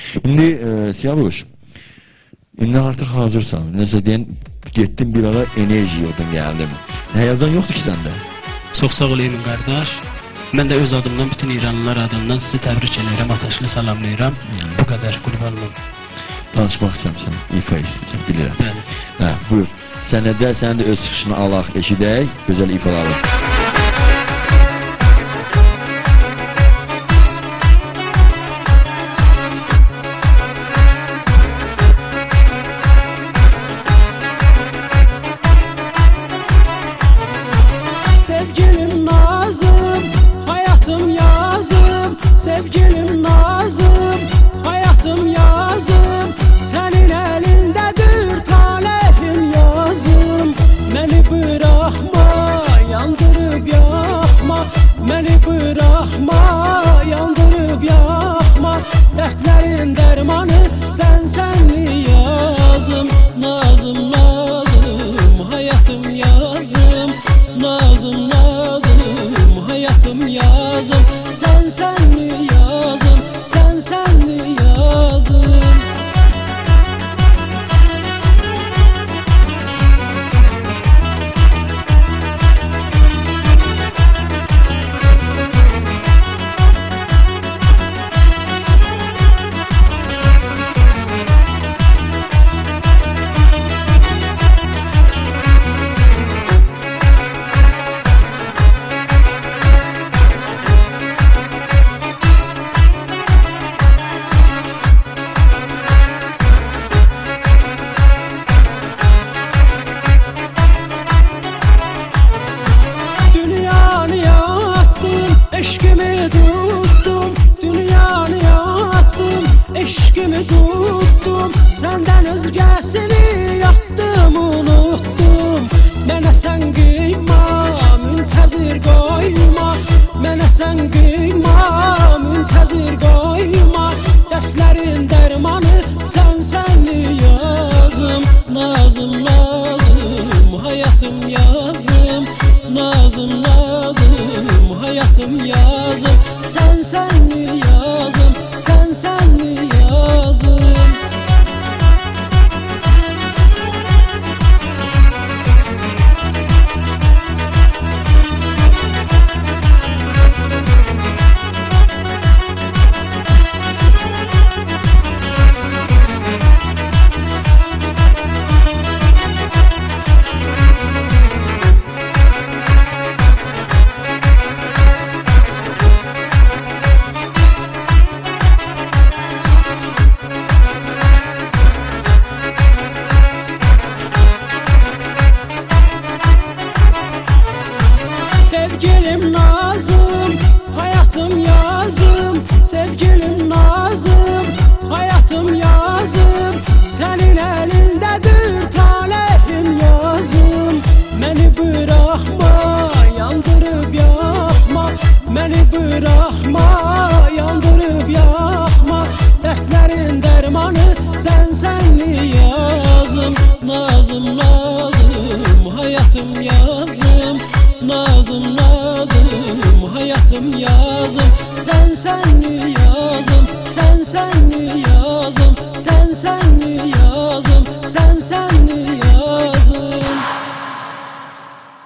İndi Siyavuş, indi artıq hazırsan. Nəsə deyən, getdim bir ara enerji oradan gəldim. Həyazan yoxdur ki səndə? Çox sağ ol Emin qardaş. Mən də öz adımdan bütün İranlılar adından sizi təbrik edirəm, ataşlı salamlayıram. Bu qədər, qurban olum. Danışmaq istəmirsən, ifa istəyirsən, bilirəm. Bəli. Hə, buyur. Sənədə sən də öz çıxışını alaq, eşidək, gözəl ifaları. Sevgilim nazım, hayatım yazım. Sevgilim nazım, hayatım yazım. Senin elindedir talihim yazım. Beni bırakma, yandırıp yakma. Beni bırakma, yandırıp yakma. Dertlerin dermanı senli yazım. Nazım nazım, hayatım yazım. Nazım nazım, hayatım yazım. Senli yazım, senli yazım. Eşkimi tuttum, senden özgesini yaktım, unuttum. Mənə sən qıyma, müntəzir qoyma. Mənə sən qıyma, müntəzir qoyma. Dərdlərin dərmanı senli yazım. Nazım nazım, hayatım yazım. Nazım nazım, hayatım yazım. Senli yazım, senli yazım. Sevgilim nazım, hayatım yazım. Sevgilim nazım, hayatım yazım. Senin elindedir talihim yazım. Beni bırakma, yandırıp yakma. Beni bırakma, yandırıp yakma. Dertlerin dermanı senli yazım. Nazım nazım, hayatım yazım. Nazım nazım, hayatım yazım. Senli yazım, senli yazım. Senli yazım.